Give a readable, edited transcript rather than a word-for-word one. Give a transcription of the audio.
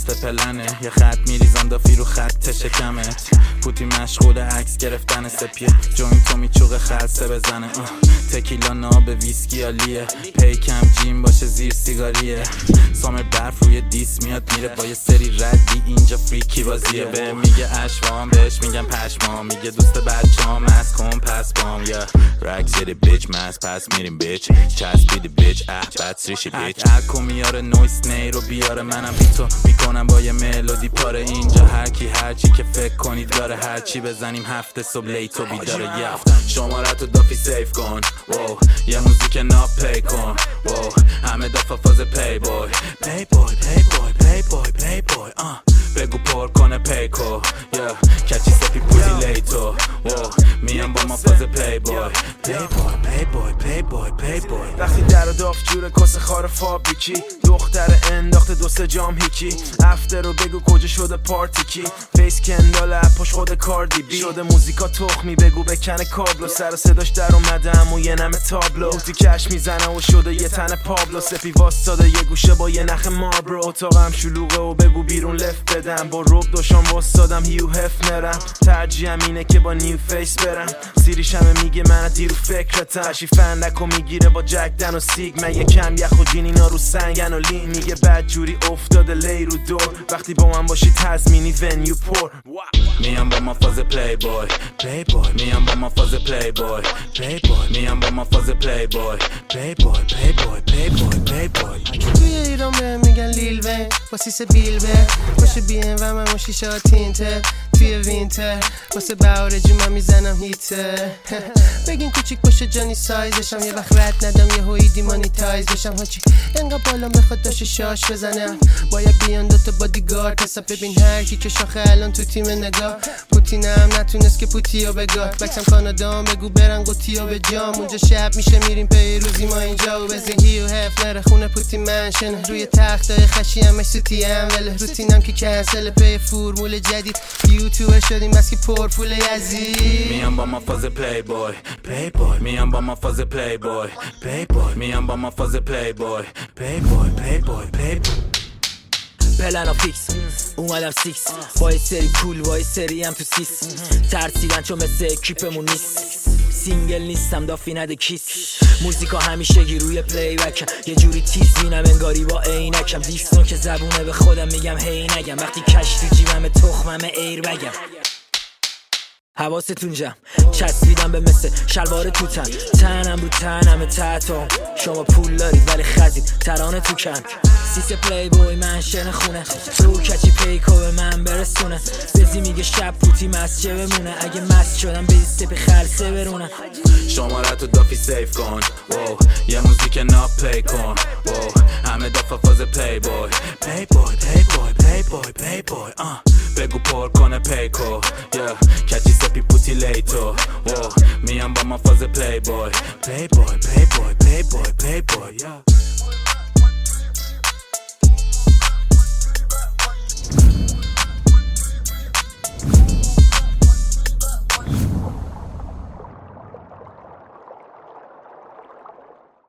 ماستر پلنه، یه خط میریزم دافی رو خط شکمت. پوتی مشغول عکس گرفتن سپیه، جوین تو میچوق خلصه بزنه. تکیلا ناب ویسکی عالیه، پیکم جیم باشه زیر سیگاریه. سامر برف روی دیس میاد میره با یه سری ردی، اینجا فریکی بازیه. به میگه اشوام بهش میگم پشمام، میگه دوست بچه‌ام از کن پس بام. یا رکس یه بیچ ماس پس میریم بیچ چسبیدی بیچ بد سریشی بیچ. اکو میاره نویس نی رو بیاره، منم بی تو میکنم با یه ملودی پاره. اینجا هرچی که فکر کنید داره، هرچی بزنیم هفته صبح لیتو بیداره. شمارتو دافی سیف کن، واو یه موزیک ناب پی کن، واو همه دافا فاز پی بوی پی بوی پی بوی پی بوی پی بوی. بگو پر کنه پیکو، یا کچی سپی پوتی لیتو، واو میام با ما فاز پی بوی پی بوی پی بوی پی بوی پی بوی. وقتی در و داف جور کس خار فابریکی، دختر انداخته دو سه جام هیکی. افتر رو بگو کجا شده پارتی کی، فیس کندال اپاش خود کاردی بی. شده موزیکا تخمی بگو بکنه کابلو، سر و صداش در اومده امو یه نمه تابلو. بوتی کش میزنه و شده یه تن پابلو، سپی واسطاده یه گوشه با یه نخ ماربرو. اتاقم شلوغه و بگو بیرون لفت بدم، با روب دوشام واسطادم هیو هف نرم. ترجیحم اینه که با نیو فیس برم، سیریش همه میگه من دیرو فکرتم. شی فندکو میگیره با جک دن و سیگ، من یکم یخ و جین اینا رو سنگن و لین. میگه بد جوری افتاده لی رو دور، وقتی با من باشی تزمینی ونیو پر. میام با ما فاز پلی بوی پلی بوی، میام با ما فاز پلی بوی پلی بوی، میام با ما فاز پلی بوی پلی بوی پلی بوی پلی بوی پلی بوی. توی ایران بهم میگن لیل وین با سیس بیل به باشه بیم و من مشیشا تینتر. توی وینتر واسه بهار جو من میزنم هیتر. بگین کوچیک باشه جانی سایزشم، یه وقت رد ندم یه هوی دیمانیتایز بشم. هاچی انقدر بالا بخواد داشته شاش بزنم، باید بیان دوتا بادیگارد حساب. ببین هر کی که شاخه الان تو تیم نگاه، پوتینم نتونست که پوتیو بگاه. بکسم کانادام بگو برن قوتیو به جام، اونجا شب میشه میریم پی روزی ما اینجا. و بزن هیو هف نره خونه پوتی منشن، روی تختای خشی همش سوتی هم وله. روتینم که کنسل پی فرمول جدید، یوتیوب شدیم بس که پر پول یزید. میام با ما فاز پلی بوی پلی بوی، میام با ما فاز پلی بوی پلی بوی، میام با ما فاز پلی بوی پلی بوی پلی بوی پلی بوی. پلن فیکس اومدم سیکس با یه سری کول با یه سری هم تو سیس. ترسیدن چون مثل اکیپمون نیست، سینگل نیستم دافی نده کیس. موزیکا همیشه گی روی پلی بکم، یه جوری تیز بینم انگاری با عینکم. دیستون که زبونه به خودم میگم هی نگم، وقتی کش تو جیبم تخمم ایر بگم. حواستون جمع چسبیدم به مثل شلوار توتن، تنم رو تنم تحتم. شما پول دارید ولی خزید ترانه تو کن. سیس پلی بوی منشن خونه، تو کچی پیکو به من برسونه. بزی میگه شب پوتی مسجه بمونه، اگه مست شدم بزی سپی خلصه برونه. شمارتو دافی سیف کن، واو یه موزیک ناب پلی کن، واو همه دافا فاز پلی بوی پلی بوی پلی بوی پلی بوی پلی بوی. بگو پر کنه پیکو، یا کچی سپی پوتی لیتو، واو میام با ما فاز پلی بوی پلی بوی پلی بوی پلی بوی پلی بوی.